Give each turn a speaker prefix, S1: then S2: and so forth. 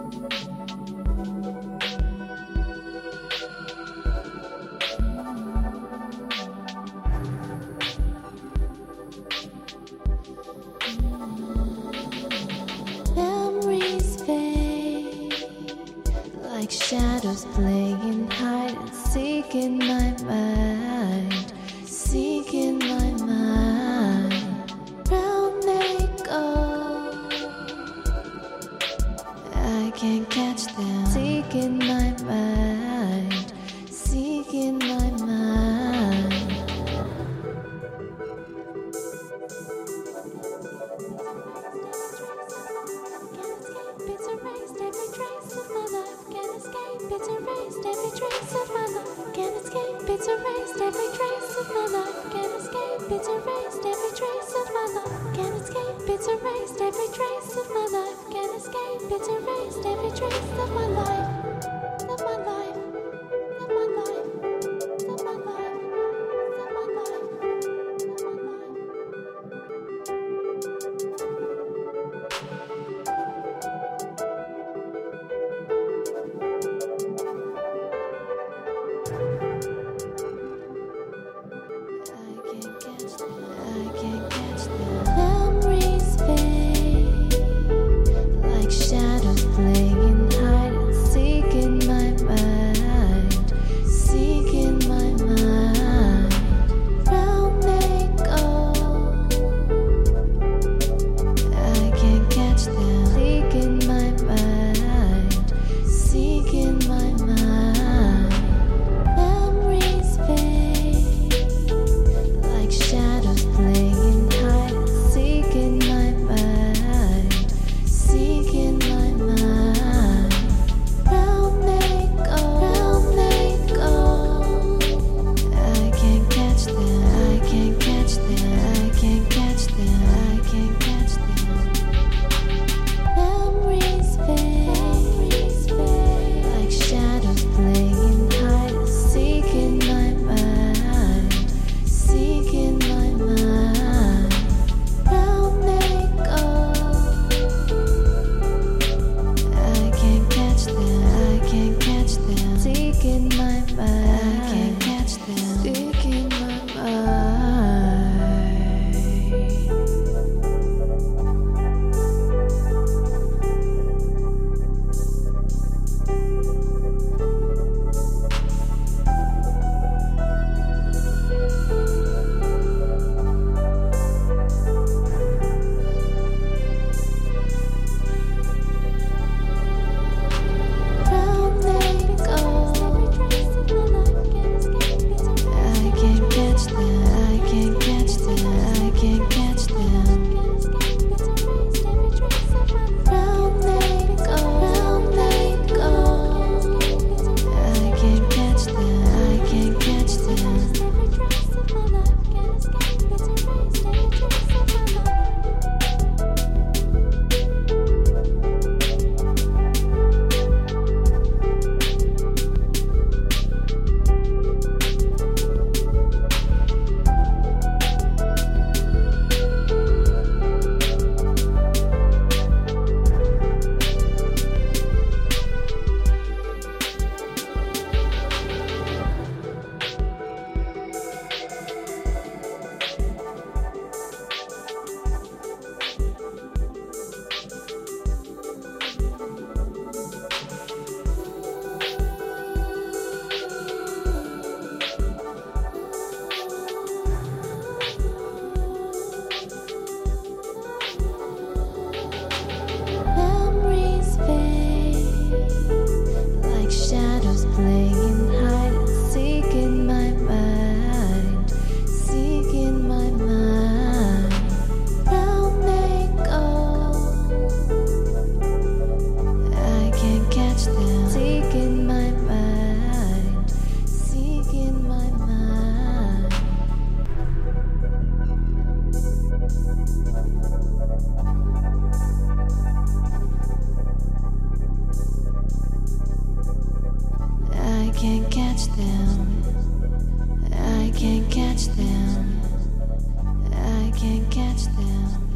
S1: Memories fade like shadows playing hide and seek in my mind, seek in my mind. Round they go, I can't catch them. Seek in my mind, seek in my mind. It's erased every trace of my life. Can't escape. It's erased every trace of my life. Can't escape. It's erased every trace of my life. Can't escape. It's erased every trace of my life. Can't escape. It's erased every trace of my life. Can't escape. It's erased every trace of my life. Of my life. Of my life. Of my life. Of my life. Of my life. Memories fade like shadows playing hide and seek in my mind, seek in my mind. Round they go, I can't catch them. Seek in my mind, seek in my mind. Memories fade like shadows playing hide and seek in my mind, seek in my mind. Round they go, I can't catch them, I can't catch them, I can't catch them, I can't catch them. Memories fade like shadows playing hide and seek in my mind, seek in my mind. Round they go, I can't catch them, I can't catch them. Seek in my mind, I can't catch them. Seek in my mind. Round they go, I can't catch them, I can't catch them, I can't catch them. Round they go, I can't catch them, I can't catch them. Memories fade like shadows playing hide and seek in my mind, seek in my mind. Round they go, I can't catch them. Seek in my mind, seek in my mind. I can't catch them, I can't catch them, I can't catch them.